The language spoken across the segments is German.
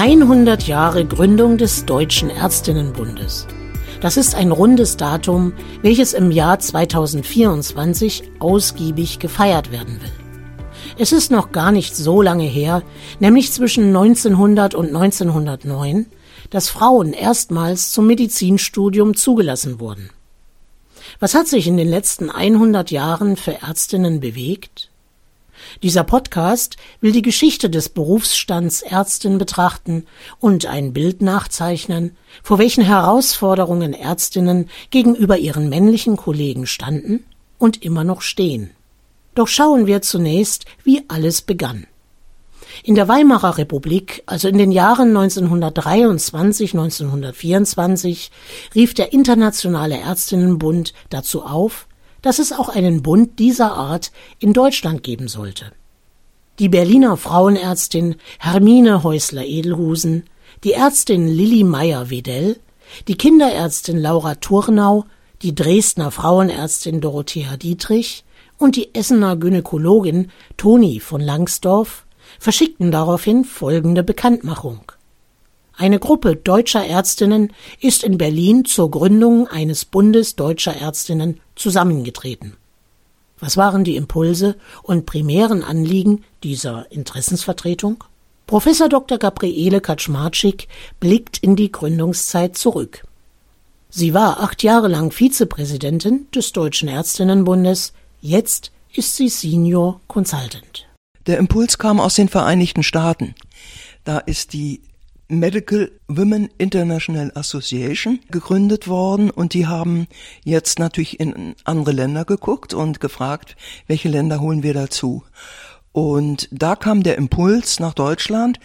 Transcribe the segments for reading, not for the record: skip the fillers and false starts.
100 Jahre Gründung des Deutschen Ärztinnenbundes. Das ist ein rundes Datum, welches im Jahr 2024 ausgiebig gefeiert werden will. Es ist noch gar nicht so lange her, nämlich zwischen 1900 und 1909, dass Frauen erstmals zum Medizinstudium zugelassen wurden. Was hat sich in den letzten 100 Jahren für Ärztinnen bewegt? Dieser Podcast will die Geschichte des Berufsstands Ärztin betrachten und ein Bild nachzeichnen, vor welchen Herausforderungen Ärztinnen gegenüber ihren männlichen Kollegen standen und immer noch stehen. Doch schauen wir zunächst, wie alles begann. In der Weimarer Republik, also in den Jahren 1923, 1924, rief der Internationale Ärztinnenbund dazu auf, dass es auch einen Bund dieser Art in Deutschland geben sollte. Die Berliner Frauenärztin Hermine Häusler-Edelhusen, die Ärztin Lilli Meyer-Wedell, die Kinderärztin Laura Thurnau, die Dresdner Frauenärztin Dorothea Dietrich und die Essener Gynäkologin Toni von Langsdorff verschickten daraufhin folgende Bekanntmachung. Eine Gruppe deutscher Ärztinnen ist in Berlin zur Gründung eines Bundes deutscher Ärztinnen zusammengetreten. Was waren die Impulse und primären Anliegen dieser Interessensvertretung? Professor Dr. Gabriele Kaczmarczyk blickt in die Gründungszeit zurück. Sie war 8 Jahre lang Vizepräsidentin des Deutschen Ärztinnenbundes, jetzt ist sie Senior Consultant. Der Impuls kam aus den Vereinigten Staaten. Da ist die Medical Women International Association gegründet worden und die haben jetzt natürlich in andere Länder geguckt und gefragt, welche Länder holen wir dazu. Und da kam der Impuls nach Deutschland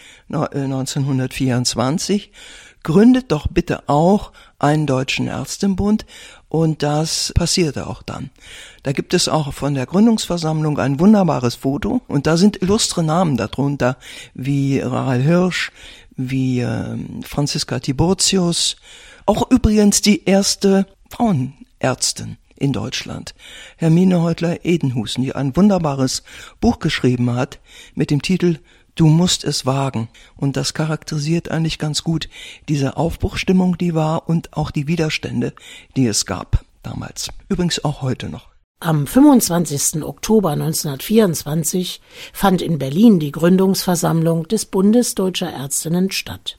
1924, gründet doch bitte auch einen Deutschen Ärztinnenbund, und das passierte auch dann. Da gibt es auch von der Gründungsversammlung ein wunderbares Foto und da sind illustre Namen darunter, wie Rahel Hirsch, wie Franziska Tiburtius, auch übrigens die erste Frauenärztin in Deutschland, Hermine Häusler-Edelhusen, die ein wunderbares Buch geschrieben hat mit dem Titel Du musst es wagen. Und das charakterisiert eigentlich ganz gut diese Aufbruchsstimmung, die war, und auch die Widerstände, die es gab damals. Übrigens auch heute noch. Am 25. Oktober 1924 fand in Berlin die Gründungsversammlung des Bundes Deutscher Ärztinnen statt.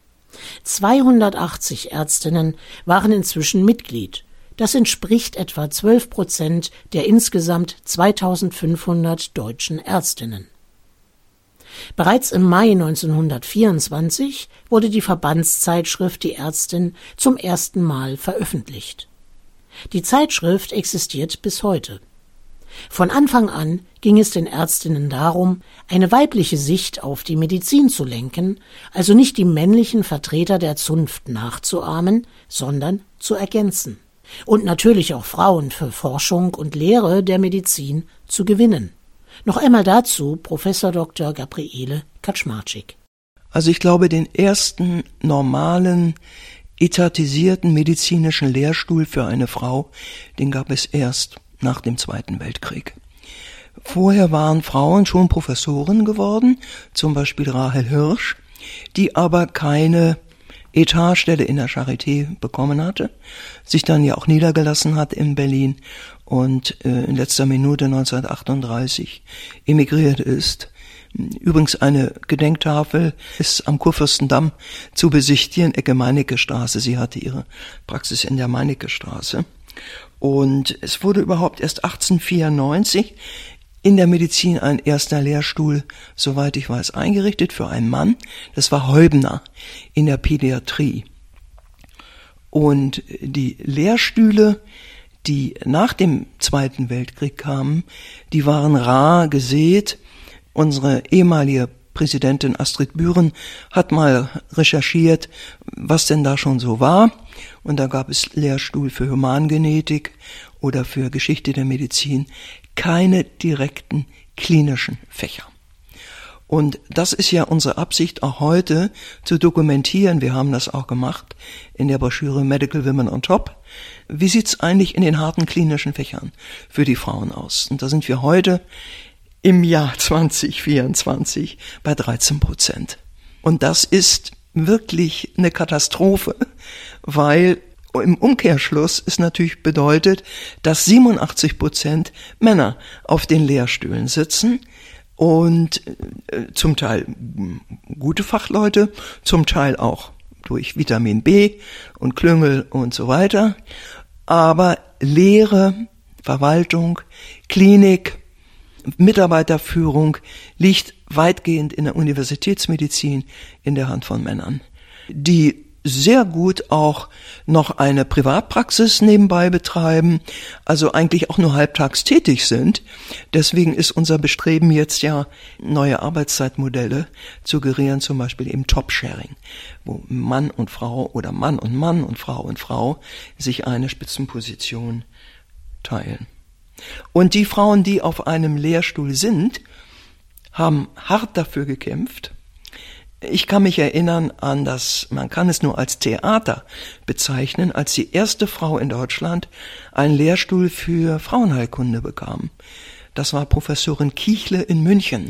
280 Ärztinnen waren inzwischen Mitglied. Das entspricht etwa 12% der insgesamt 2500 deutschen Ärztinnen. Bereits im Mai 1924 wurde die Verbandszeitschrift Die Ärztin zum ersten Mal veröffentlicht. Die Zeitschrift existiert bis heute. Von Anfang an ging es den Ärztinnen darum, eine weibliche Sicht auf die Medizin zu lenken, also nicht die männlichen Vertreter der Zunft nachzuahmen, sondern zu ergänzen. Und natürlich auch Frauen für Forschung und Lehre der Medizin zu gewinnen. Noch einmal dazu Professor Dr. Gabriele Kaczmarczyk. Also ich glaube, den ersten normalen, etatisierten medizinischen Lehrstuhl für eine Frau, den gab es erst nach dem Zweiten Weltkrieg. Vorher waren Frauen schon Professoren geworden, zum Beispiel Rahel Hirsch, die aber keine Etatstelle in der Charité bekommen hatte, sich dann ja auch niedergelassen hat in Berlin und in letzter Minute 1938 emigriert ist. Übrigens eine Gedenktafel ist am Kurfürstendamm zu besichtigen, Ecke Meinecke-Straße. Sie hatte ihre Praxis in der Meinecke-Straße. Und es wurde überhaupt erst 1894 in der Medizin ein erster Lehrstuhl, soweit ich weiß, eingerichtet für einen Mann. Das war Heubner in der Pädiatrie. Und die Lehrstühle, die nach dem Zweiten Weltkrieg kamen, die waren rar gesät. Unsere ehemalige Präsidentin Astrid Bühren hat mal recherchiert, was denn da schon so war. Und da gab es Lehrstuhl für Humangenetik oder für Geschichte der Medizin, keine direkten klinischen Fächer. Und das ist ja unsere Absicht auch heute zu dokumentieren. Wir haben das auch gemacht in der Broschüre Medical Women on Top. Wie sieht's eigentlich in den harten klinischen Fächern für die Frauen aus? Und da sind wir heute im Jahr 2024 bei 13%. Und das ist wirklich eine Katastrophe, weil im Umkehrschluss es natürlich bedeutet, dass 87% Männer auf den Lehrstühlen sitzen und zum Teil gute Fachleute, zum Teil auch durch Vitamin B und Klüngel und so weiter. Aber Lehre, Verwaltung, Klinik, Mitarbeiterführung liegt weitgehend in der Universitätsmedizin in der Hand von Männern, die sehr gut auch noch eine Privatpraxis nebenbei betreiben, also eigentlich auch nur halbtags tätig sind. Deswegen ist unser Bestreben jetzt ja, neue Arbeitszeitmodelle zu gerieren, zum Beispiel eben Top-Sharing, wo Mann und Frau oder Mann und Frau sich eine Spitzenposition teilen. Und die Frauen, die auf einem Lehrstuhl sind, haben hart dafür gekämpft. Ich kann mich erinnern an das, man kann es nur als Theater bezeichnen, als die erste Frau in Deutschland einen Lehrstuhl für Frauenheilkunde bekam. Das war Professorin Kiechle in München.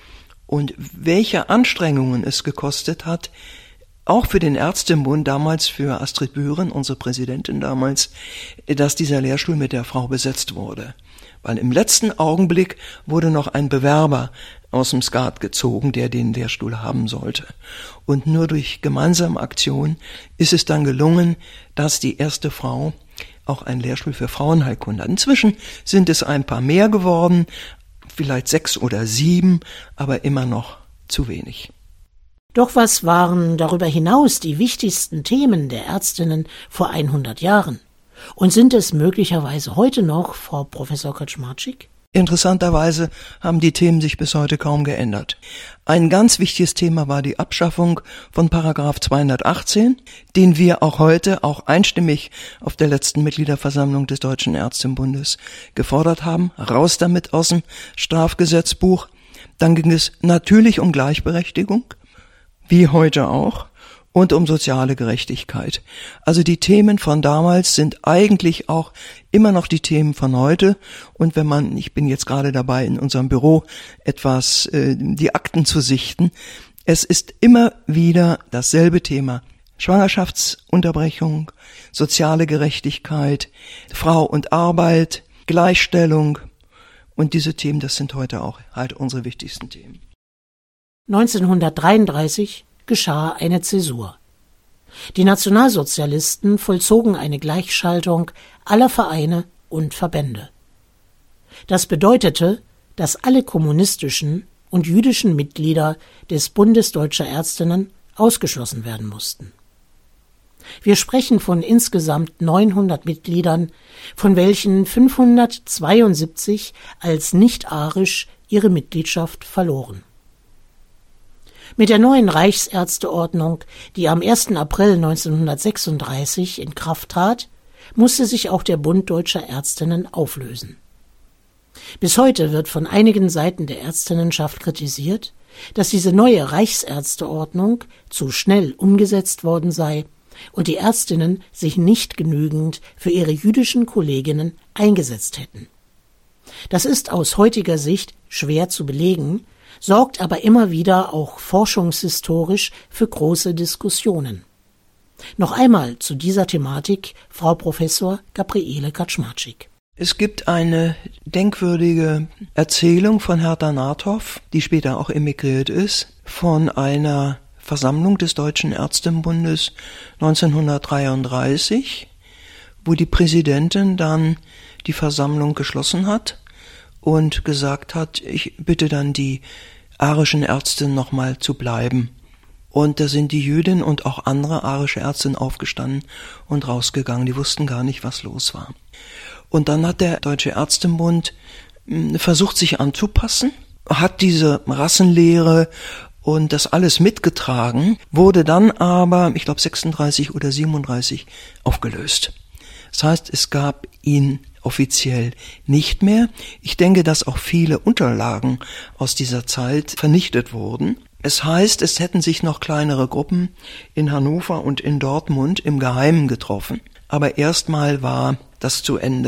Und welche Anstrengungen es gekostet hat, auch für den Ärztebund, damals für Astrid Bühren, unsere Präsidentin damals, dass dieser Lehrstuhl mit der Frau besetzt wurde. Weil im letzten Augenblick wurde noch ein Bewerber aus dem Skat gezogen, der den Lehrstuhl haben sollte. Und nur durch gemeinsame Aktion ist es dann gelungen, dass die erste Frau auch einen Lehrstuhl für Frauenheilkunde hat. Inzwischen sind es ein paar mehr geworden, vielleicht 6 oder 7, aber immer noch zu wenig. Doch was waren darüber hinaus die wichtigsten Themen der Ärztinnen vor 100 Jahren? Und sind es möglicherweise heute noch, Frau Professor Kaczmarczyk? Interessanterweise haben die Themen sich bis heute kaum geändert. Ein ganz wichtiges Thema war die Abschaffung von Paragraph 218, den wir auch heute auch einstimmig auf der letzten Mitgliederversammlung des Deutschen Ärztebundes gefordert haben. Raus damit aus dem Strafgesetzbuch. Dann ging es natürlich um Gleichberechtigung, wie heute auch, und um soziale Gerechtigkeit. Also die Themen von damals sind eigentlich auch immer noch die Themen von heute. Und wenn man, ich bin jetzt gerade dabei, in unserem Büro etwas die Akten zu sichten, es ist immer wieder dasselbe Thema. Schwangerschaftsunterbrechung, soziale Gerechtigkeit, Frau und Arbeit, Gleichstellung. Und diese Themen, das sind heute auch halt unsere wichtigsten Themen. 1933 geschah eine Zäsur. Die Nationalsozialisten vollzogen eine Gleichschaltung aller Vereine und Verbände. Das bedeutete, dass alle kommunistischen und jüdischen Mitglieder des Bundes Deutscher Ärztinnen ausgeschlossen werden mussten. Wir sprechen von insgesamt 900 Mitgliedern, von welchen 572 als nicht-arisch ihre Mitgliedschaft verloren. Mit der neuen Reichsärzteordnung, die am 1. April 1936 in Kraft trat, musste sich auch der Bund Deutscher Ärztinnen auflösen. Bis heute wird von einigen Seiten der Ärztinnenschaft kritisiert, dass diese neue Reichsärzteordnung zu schnell umgesetzt worden sei und die Ärztinnen sich nicht genügend für ihre jüdischen Kolleginnen eingesetzt hätten. Das ist aus heutiger Sicht schwer zu belegen, sorgt aber immer wieder auch forschungshistorisch für große Diskussionen. Noch einmal zu dieser Thematik Frau Professor Gabriele Kaczmarczyk. Es gibt eine denkwürdige Erzählung von Hertha Nahthoff, die später auch emigriert ist, von einer Versammlung des Deutschen Ärztebundes 1933, wo die Präsidentin dann die Versammlung geschlossen hat und gesagt hat, ich bitte dann die arischen Ärztinnen nochmal zu bleiben. Und da sind die Jüdin und auch andere arische Ärztinnen aufgestanden und rausgegangen. Die wussten gar nicht, was los war. Und dann hat der Deutsche Ärztebund versucht, sich anzupassen, hat diese Rassenlehre und das alles mitgetragen, wurde dann aber, ich glaube 36 oder 37, aufgelöst. Das heißt, es gab ihn offiziell nicht mehr. Ich denke, dass auch viele Unterlagen aus dieser Zeit vernichtet wurden. Es heißt, es hätten sich noch kleinere Gruppen in Hannover und in Dortmund im Geheimen getroffen. Aber erstmal war das zu Ende.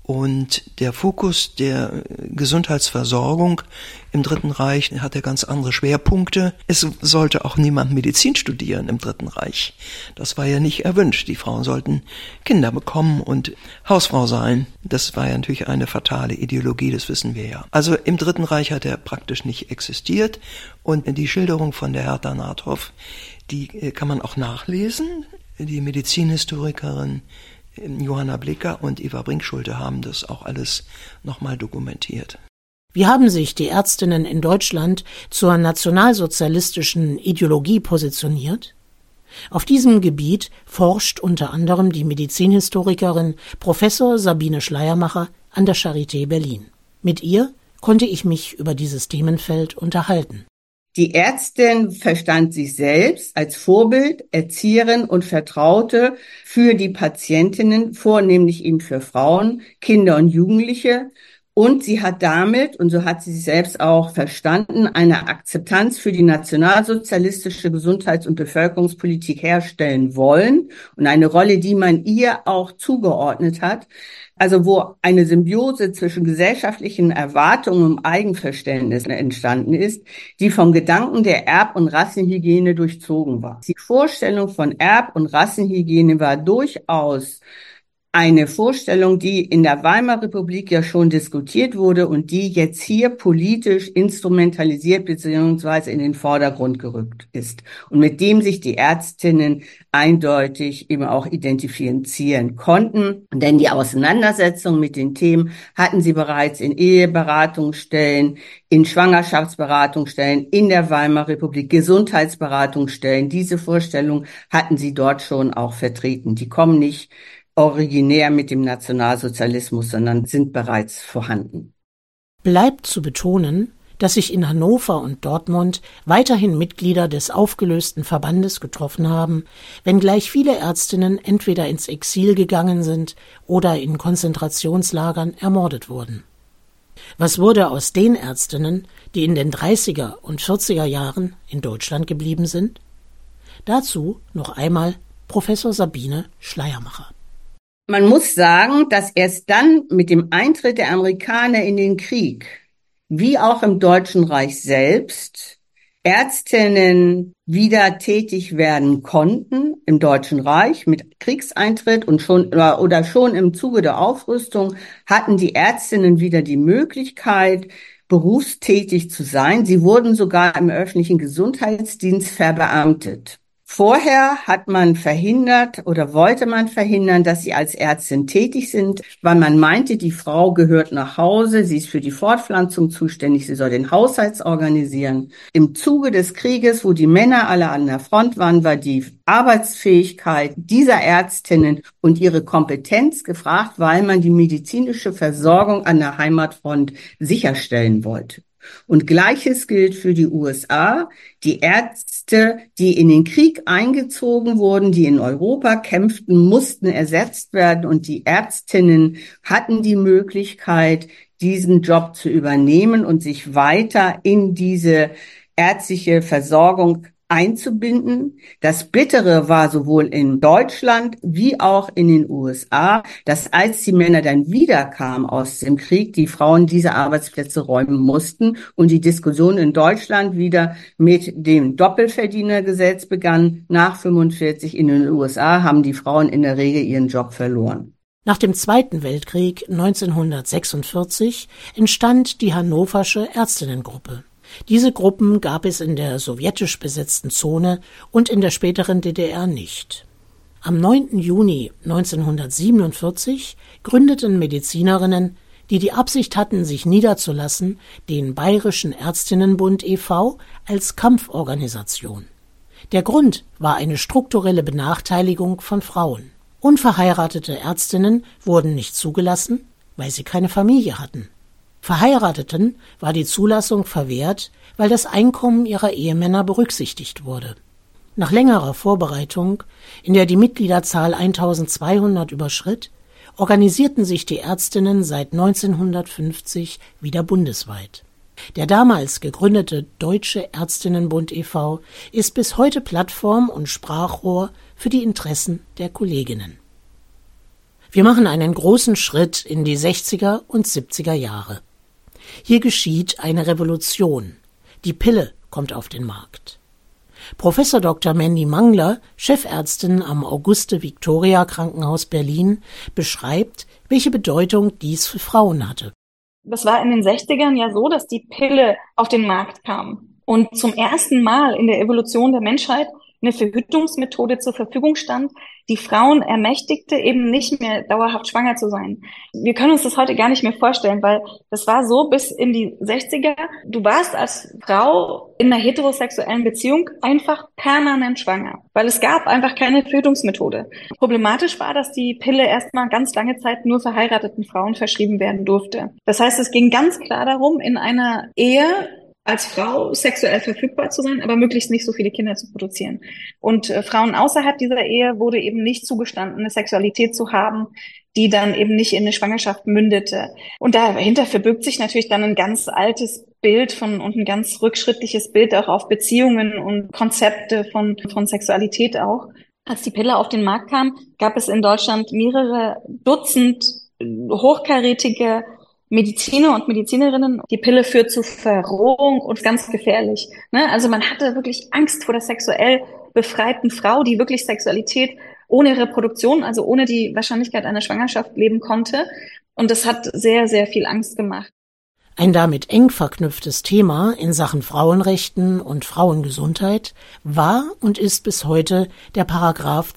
Und der Fokus der Gesundheitsversorgung im Dritten Reich hatte ganz andere Schwerpunkte. Es sollte auch niemand Medizin studieren im Dritten Reich. Das war ja nicht erwünscht. Die Frauen sollten Kinder bekommen und Hausfrau sein. Das war ja natürlich eine fatale Ideologie, das wissen wir ja. Also im Dritten Reich hat er praktisch nicht existiert. Und die Schilderung von der Hertha Nathhoff, die kann man auch nachlesen. Die Medizinhistorikerin Johanna Blicker und Eva Brinkschulte haben das auch alles nochmal dokumentiert. Wie haben sich die Ärztinnen in Deutschland zur nationalsozialistischen Ideologie positioniert? Auf diesem Gebiet forscht unter anderem die Medizinhistorikerin Professor Sabine Schleiermacher an der Charité Berlin. Mit ihr konnte ich mich über dieses Themenfeld unterhalten. Die Ärztin verstand sich selbst als Vorbild, Erzieherin und Vertraute für die Patientinnen, vornehmlich eben für Frauen, Kinder und Jugendliche. Und sie hat damit, und so hat sie sich selbst auch verstanden, eine Akzeptanz für die nationalsozialistische Gesundheits- und Bevölkerungspolitik herstellen wollen und eine Rolle, die man ihr auch zugeordnet hat. Also wo eine Symbiose zwischen gesellschaftlichen Erwartungen und Eigenverständnis entstanden ist, die vom Gedanken der Erb- und Rassenhygiene durchzogen war. Die Vorstellung von Erb- und Rassenhygiene war durchaus eine Vorstellung, die in der Weimarer Republik ja schon diskutiert wurde und die jetzt hier politisch instrumentalisiert bzw. in den Vordergrund gerückt ist und mit dem sich die Ärztinnen eindeutig eben auch identifizieren konnten. Denn die Auseinandersetzung mit den Themen hatten sie bereits in Eheberatungsstellen, in Schwangerschaftsberatungsstellen, in der Weimarer Republik, Gesundheitsberatungsstellen. Diese Vorstellung hatten sie dort schon auch vertreten. Die kommen nicht originär mit dem Nationalsozialismus, sondern sind bereits vorhanden. Bleibt zu betonen, dass sich in Hannover und Dortmund weiterhin Mitglieder des aufgelösten Verbandes getroffen haben, wenngleich viele Ärztinnen entweder ins Exil gegangen sind oder in Konzentrationslagern ermordet wurden. Was wurde aus den Ärztinnen, die in den 30er und 40er Jahren in Deutschland geblieben sind? Dazu noch einmal Professor Sabine Schleiermacher. Man muss sagen, dass erst dann mit dem Eintritt der Amerikaner in den Krieg, wie auch im Deutschen Reich selbst, Ärztinnen wieder tätig werden konnten im Deutschen Reich mit Kriegseintritt und schon im Zuge der Aufrüstung hatten die Ärztinnen wieder die Möglichkeit, berufstätig zu sein. Sie wurden sogar im öffentlichen Gesundheitsdienst verbeamtet. Vorher hat man verhindert oder wollte man verhindern, dass sie als Ärztin tätig sind, weil man meinte, die Frau gehört nach Hause, sie ist für die Fortpflanzung zuständig, sie soll den Haushalt organisieren. Im Zuge des Krieges, wo die Männer alle an der Front waren, war die Arbeitsfähigkeit dieser Ärztinnen und ihre Kompetenz gefragt, weil man die medizinische Versorgung an der Heimatfront sicherstellen wollte. Und Gleiches gilt für die USA. Die Ärzte, die in den Krieg eingezogen wurden, die in Europa kämpften, mussten ersetzt werden. Und die Ärztinnen hatten die Möglichkeit, diesen Job zu übernehmen und sich weiter in diese ärztliche Versorgung einzubinden. Das Bittere war sowohl in Deutschland wie auch in den USA, dass als die Männer dann wiederkamen aus dem Krieg, die Frauen diese Arbeitsplätze räumen mussten und die Diskussion in Deutschland wieder mit dem Doppelverdienergesetz begann. Nach 45 in den USA haben die Frauen in der Regel ihren Job verloren. Nach dem Zweiten Weltkrieg 1946 entstand die Hannoversche Ärztinnengruppe. Diese Gruppen gab es in der sowjetisch besetzten Zone und in der späteren DDR nicht. Am 9. Juni 1947 gründeten Medizinerinnen, die die Absicht hatten, sich niederzulassen, den Bayerischen Ärztinnenbund e.V. als Kampforganisation. Der Grund war eine strukturelle Benachteiligung von Frauen. Unverheiratete Ärztinnen wurden nicht zugelassen, weil sie keine Familie hatten. Verheirateten war die Zulassung verwehrt, weil das Einkommen ihrer Ehemänner berücksichtigt wurde. Nach längerer Vorbereitung, in der die Mitgliederzahl 1200 überschritt, organisierten sich die Ärztinnen seit 1950 wieder bundesweit. Der damals gegründete Deutsche Ärztinnenbund e.V. ist bis heute Plattform und Sprachrohr für die Interessen der Kolleginnen. Wir machen einen großen Schritt in die 60er und 70er Jahre. Hier geschieht eine Revolution. Die Pille kommt auf den Markt. Professor Dr. Mandy Mangler, Chefärztin am Auguste-Victoria-Krankenhaus Berlin, beschreibt, welche Bedeutung dies für Frauen hatte. Das war in den 60ern ja so, dass die Pille auf den Markt kam und zum ersten Mal in der Evolution der Menschheit eine Verhütungsmethode zur Verfügung stand, die Frauen ermächtigte, eben nicht mehr dauerhaft schwanger zu sein. Wir können uns das heute gar nicht mehr vorstellen, weil das war so bis in die 60er. Du warst als Frau in einer heterosexuellen Beziehung einfach permanent schwanger, weil es gab einfach keine Verhütungsmethode. Problematisch war, dass die Pille erstmal ganz lange Zeit nur verheirateten Frauen verschrieben werden durfte. Das heißt, es ging ganz klar darum, in einer Ehe als Frau sexuell verfügbar zu sein, aber möglichst nicht so viele Kinder zu produzieren. Und Frauen außerhalb dieser Ehe wurde eben nicht zugestanden, eine Sexualität zu haben, die dann eben nicht in eine Schwangerschaft mündete. Und dahinter verbirgt sich natürlich dann ein ganz altes Bild und ein ganz rückschrittliches Bild auch auf Beziehungen und Konzepte von Sexualität auch. Als die Pille auf den Markt kam, gab es in Deutschland mehrere Dutzend hochkarätige Mediziner und Medizinerinnen. Die Pille führt zu Verrohung und ganz gefährlich. Also man hatte wirklich Angst vor der sexuell befreiten Frau, die wirklich Sexualität ohne Reproduktion, also ohne die Wahrscheinlichkeit einer Schwangerschaft leben konnte. Und das hat sehr, sehr viel Angst gemacht. Ein damit eng verknüpftes Thema in Sachen Frauenrechten und Frauengesundheit war und ist bis heute der Paragraph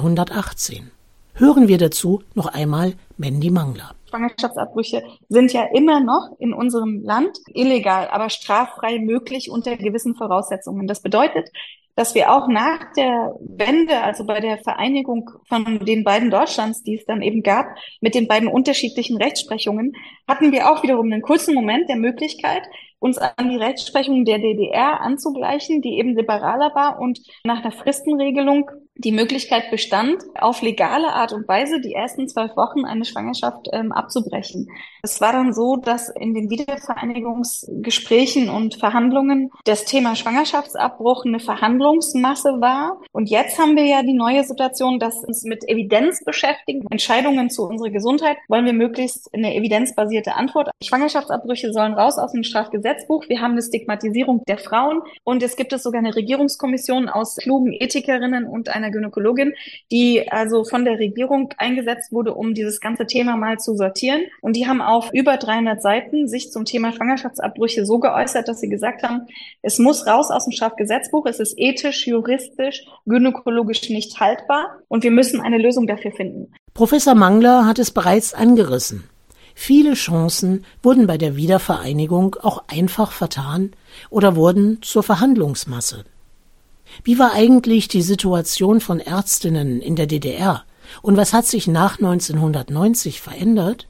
218. Hören wir dazu noch einmal Mandy Mangler. Schwangerschaftsabbrüche sind ja immer noch in unserem Land illegal, aber straffrei möglich unter gewissen Voraussetzungen. Das bedeutet, dass wir auch nach der Wende, also bei der Vereinigung von den beiden Deutschlands, die es dann eben gab, mit den beiden unterschiedlichen Rechtsprechungen, hatten wir auch wiederum einen kurzen Moment der Möglichkeit, uns an die Rechtsprechung der DDR anzugleichen, die eben liberaler war und nach einer Fristenregelung die Möglichkeit bestand, auf legale Art und Weise die ersten 12 Wochen eine Schwangerschaft abzubrechen. Es war dann so, dass in den Wiedervereinigungsgesprächen und Verhandlungen das Thema Schwangerschaftsabbruch eine Verhandlungsmasse war. Und jetzt haben wir ja die neue Situation, dass uns mit Evidenz beschäftigen. Entscheidungen zu unserer Gesundheit wollen wir möglichst eine evidenzbasierte Antwort. Schwangerschaftsabbrüche sollen raus aus dem Strafgesetzbuch. Wir haben eine Stigmatisierung der Frauen und es gibt sogar eine Regierungskommission aus klugen Ethikerinnen und einer Gynäkologin, die also von der Regierung eingesetzt wurde, um dieses ganze Thema mal zu sortieren. Und die haben auf über 300 Seiten sich zum Thema Schwangerschaftsabbrüche so geäußert, dass sie gesagt haben, es muss raus aus dem Strafgesetzbuch, es ist ethisch, juristisch, gynäkologisch nicht haltbar und wir müssen eine Lösung dafür finden. Professor Mangler hat es bereits angerissen. Viele Chancen wurden bei der Wiedervereinigung auch einfach vertan oder wurden zur Verhandlungsmasse. Wie war eigentlich die Situation von Ärztinnen in der DDR und was hat sich nach 1990 verändert?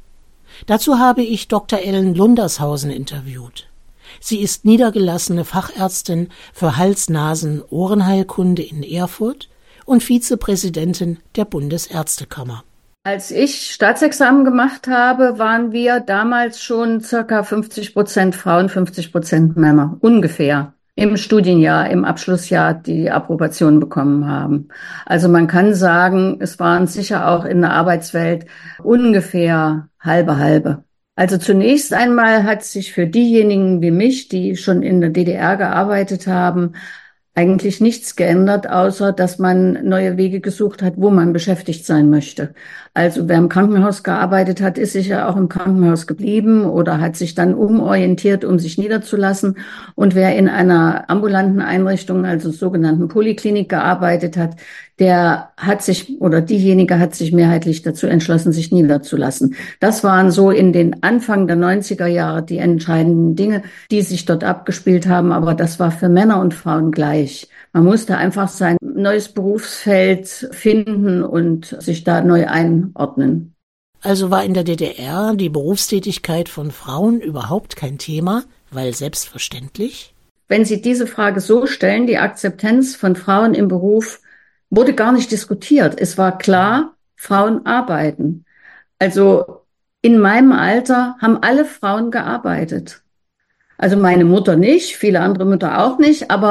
Dazu habe ich Dr. Ellen Lundershausen interviewt. Sie ist niedergelassene Fachärztin für Hals-Nasen-Ohrenheilkunde in Erfurt und Vizepräsidentin der Bundesärztekammer. Als ich Staatsexamen gemacht habe, waren wir damals schon circa 50% Frauen, 50% Männer, ungefähr. Im Studienjahr, im Abschlussjahr die Approbation bekommen haben. Also man kann sagen, es waren sicher auch in der Arbeitswelt ungefähr halbe. Also zunächst einmal hat sich für diejenigen wie mich, die schon in der DDR gearbeitet haben, eigentlich nichts geändert, außer dass man neue Wege gesucht hat, wo man beschäftigt sein möchte. Also wer im Krankenhaus gearbeitet hat, ist sicher auch im Krankenhaus geblieben oder hat sich dann umorientiert, um sich niederzulassen. Und wer in einer ambulanten Einrichtung, also sogenannten Poliklinik gearbeitet hat, der hat sich oder diejenige hat sich mehrheitlich dazu entschlossen, sich niederzulassen. Das waren so in den Anfang der 90er Jahre die entscheidenden Dinge, die sich dort abgespielt haben. Aber das war für Männer und Frauen gleich. Man musste einfach sein neues Berufsfeld finden und sich da neu einordnen. Also war in der DDR die Berufstätigkeit von Frauen überhaupt kein Thema, weil selbstverständlich? Wenn Sie diese Frage so stellen, die Akzeptanz von Frauen im Beruf wurde gar nicht diskutiert. Es war klar, Frauen arbeiten. Also in meinem Alter haben alle Frauen gearbeitet. Also meine Mutter nicht, viele andere Mütter auch nicht, aber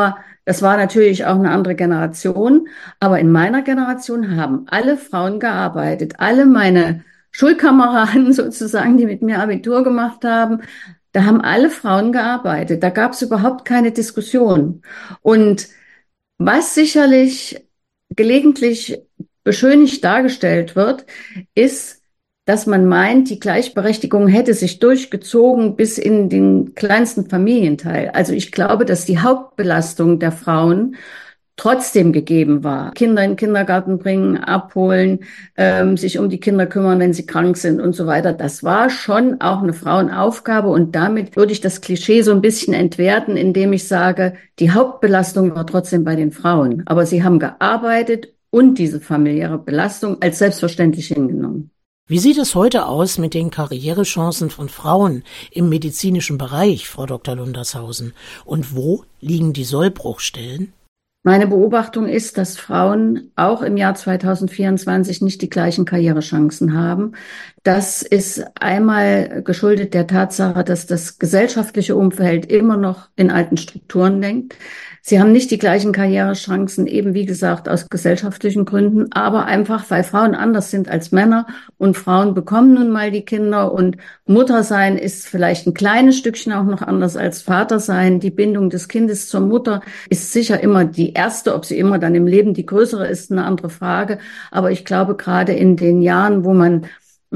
Das war natürlich auch eine andere Generation, aber in meiner Generation haben alle Frauen gearbeitet. Alle meine Schulkameraden sozusagen, die mit mir Abitur gemacht haben, da haben alle Frauen gearbeitet. Da gab es überhaupt keine Diskussion. Und was sicherlich gelegentlich beschönigt dargestellt wird, ist, dass man meint, die Gleichberechtigung hätte sich durchgezogen bis in den kleinsten Familienteil. Also ich glaube, dass die Hauptbelastung der Frauen trotzdem gegeben war. Kinder in den Kindergarten bringen, abholen, sich um die Kinder kümmern, wenn sie krank sind und so weiter. Das war schon auch eine Frauenaufgabe und damit würde ich das Klischee so ein bisschen entwerten, indem ich sage, die Hauptbelastung war trotzdem bei den Frauen. Aber sie haben gearbeitet und diese familiäre Belastung als selbstverständlich hingenommen. Wie sieht es heute aus mit den Karrierechancen von Frauen im medizinischen Bereich, Frau Dr. Lundershausen? Und wo liegen die Sollbruchstellen? Meine Beobachtung ist, dass Frauen auch im Jahr 2024 nicht die gleichen Karrierechancen haben. Das ist einmal geschuldet der Tatsache, dass das gesellschaftliche Umfeld immer noch in alten Strukturen denkt. Sie haben nicht die gleichen Karrierechancen, eben wie gesagt, aus gesellschaftlichen Gründen, aber einfach, weil Frauen anders sind als Männer und Frauen bekommen nun mal die Kinder und Mutter sein ist vielleicht ein kleines Stückchen auch noch anders als Vater sein. Die Bindung des Kindes zur Mutter ist sicher immer die erste, ob sie immer dann im Leben die größere ist, eine andere Frage. Aber ich glaube, gerade in den Jahren, wo man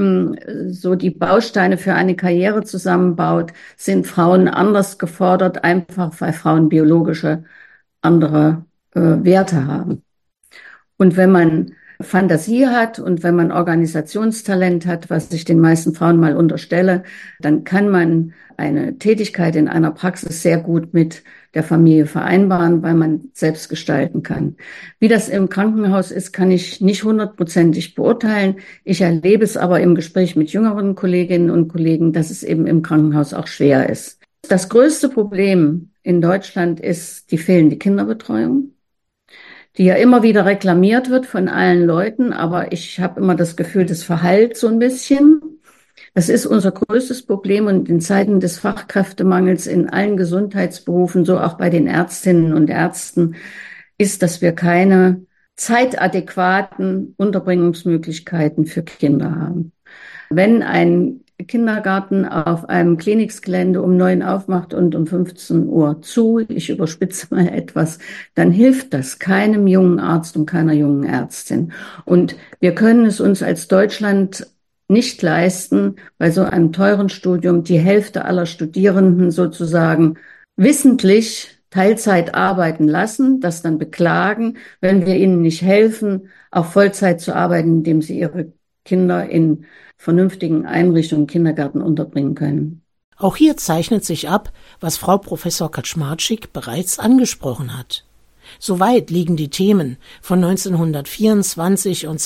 so die Bausteine für eine Karriere zusammenbaut, sind Frauen anders gefordert, einfach weil Frauen biologische andere Werte haben. Und wenn man Fantasie hat und wenn man Organisationstalent hat, was ich den meisten Frauen mal unterstelle, dann kann man eine Tätigkeit in einer Praxis sehr gut mit der Familie vereinbaren, weil man selbst gestalten kann. Wie das im Krankenhaus ist, kann ich nicht 100%ig beurteilen. Ich erlebe es aber im Gespräch mit jüngeren Kolleginnen und Kollegen, dass es eben im Krankenhaus auch schwer ist. Das größte Problem in Deutschland ist die fehlende Kinderbetreuung, die ja immer wieder reklamiert wird von allen Leuten, aber ich habe immer das Gefühl, das verhallt so ein bisschen. Das ist unser größtes Problem und in Zeiten des Fachkräftemangels in allen Gesundheitsberufen, so auch bei den Ärztinnen und Ärzten, ist, dass wir keine zeitadäquaten Unterbringungsmöglichkeiten für Kinder haben. Wenn ein Kindergarten auf einem Kliniksgelände um 9 aufmacht und um 15 Uhr zu, ich überspitze mal etwas, dann hilft das keinem jungen Arzt und keiner jungen Ärztin. Und wir können es uns als Deutschland nicht leisten, bei so einem teuren Studium die Hälfte aller Studierenden sozusagen wissentlich Teilzeit arbeiten lassen, das dann beklagen, wenn wir ihnen nicht helfen, auf Vollzeit zu arbeiten, indem sie ihre Kinder in vernünftigen Einrichtungen, Kindergärten unterbringen können. Auch hier zeichnet sich ab, was Frau Professor Kaczmarczyk bereits angesprochen hat. Soweit liegen die Themen von 1924 und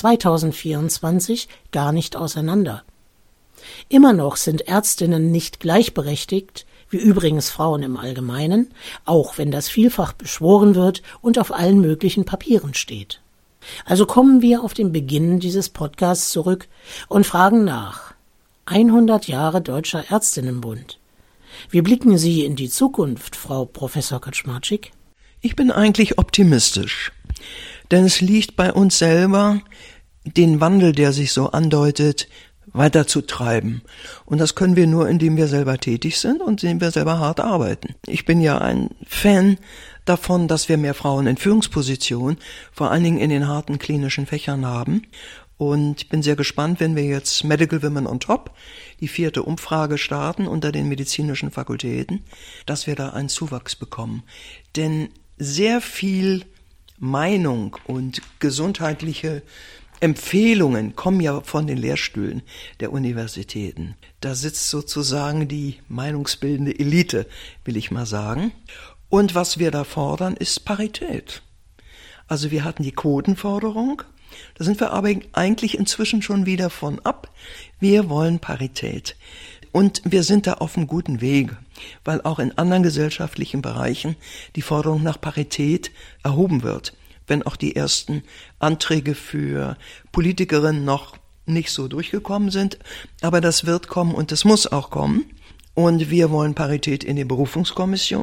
2024 gar nicht auseinander. Immer noch sind Ärztinnen nicht gleichberechtigt, wie übrigens Frauen im Allgemeinen, auch wenn das vielfach beschworen wird und auf allen möglichen Papieren steht. Also kommen wir auf den Beginn dieses Podcasts zurück und fragen nach. 100 Jahre Deutscher Ärztinnenbund. Wie blicken Sie in die Zukunft, Frau Professor Kaczmarczyk? Ich bin eigentlich optimistisch, denn es liegt bei uns selber, den Wandel, der sich so andeutet, weiter zu treiben. Und das können wir nur, indem wir selber tätig sind und indem wir selber hart arbeiten. Ich bin ja ein Fan davon, dass wir mehr Frauen in Führungspositionen, vor allen Dingen in den harten klinischen Fächern haben. Und ich bin sehr gespannt, wenn wir jetzt Medical Women on Top, die 4. Umfrage starten unter den medizinischen Fakultäten, dass wir da einen Zuwachs bekommen. Denn sehr viel Meinung und gesundheitliche Empfehlungen kommen ja von den Lehrstühlen der Universitäten. Da sitzt sozusagen die meinungsbildende Elite, will ich mal sagen. Und was wir da fordern, ist Parität. Also wir hatten die Quotenforderung, da sind wir aber eigentlich inzwischen schon wieder von ab. Wir wollen Parität. Und wir sind da auf einem guten Weg, weil auch in anderen gesellschaftlichen Bereichen die Forderung nach Parität erhoben wird. Wenn auch die ersten Anträge für Politikerinnen noch nicht so durchgekommen sind. Aber das wird kommen und das muss auch kommen. Und wir wollen Parität in den Berufungskommissionen.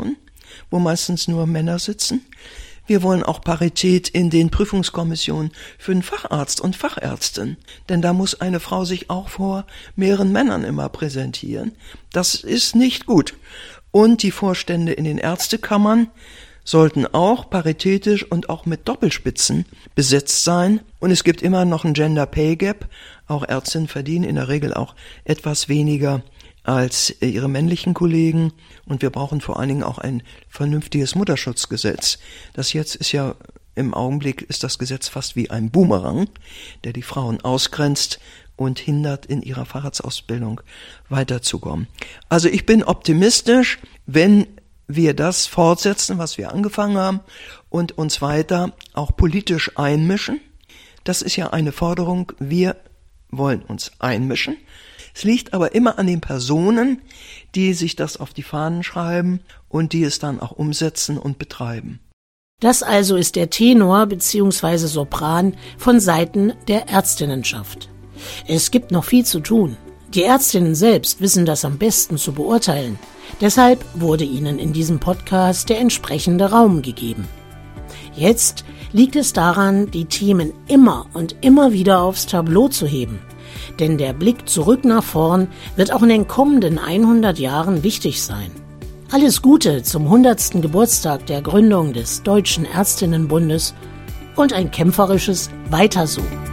wo meistens nur Männer sitzen. Wir wollen auch Parität in den Prüfungskommissionen für den Facharzt und Fachärztin. Denn da muss eine Frau sich auch vor mehreren Männern immer präsentieren. Das ist nicht gut. Und die Vorstände in den Ärztekammern sollten auch paritätisch und auch mit Doppelspitzen besetzt sein. Und es gibt immer noch ein Gender Pay Gap. Auch Ärztinnen verdienen in der Regel auch etwas weniger als ihre männlichen Kollegen. Und wir brauchen vor allen Dingen auch ein vernünftiges Mutterschutzgesetz. Das jetzt ist ja, im Augenblick ist das Gesetz fast wie ein Boomerang, der die Frauen ausgrenzt und hindert, in ihrer Facharztausbildung weiterzukommen. Also ich bin optimistisch, wenn wir das fortsetzen, was wir angefangen haben, und uns weiter auch politisch einmischen. Das ist ja eine Forderung, wir wollen uns einmischen. Es liegt aber immer an den Personen, die sich das auf die Fahnen schreiben und die es dann auch umsetzen und betreiben. Das also ist der Tenor bzw. Sopran von Seiten der Ärztinnenschaft. Es gibt noch viel zu tun. Die Ärztinnen selbst wissen das am besten zu beurteilen. Deshalb wurde ihnen in diesem Podcast der entsprechende Raum gegeben. Jetzt liegt es daran, die Themen immer und immer wieder aufs Tableau zu heben. Denn der Blick zurück nach vorn wird auch in den kommenden 100 Jahren wichtig sein. Alles Gute zum 100. Geburtstag der Gründung des Deutschen Ärztinnenbundes und ein kämpferisches Weiter so.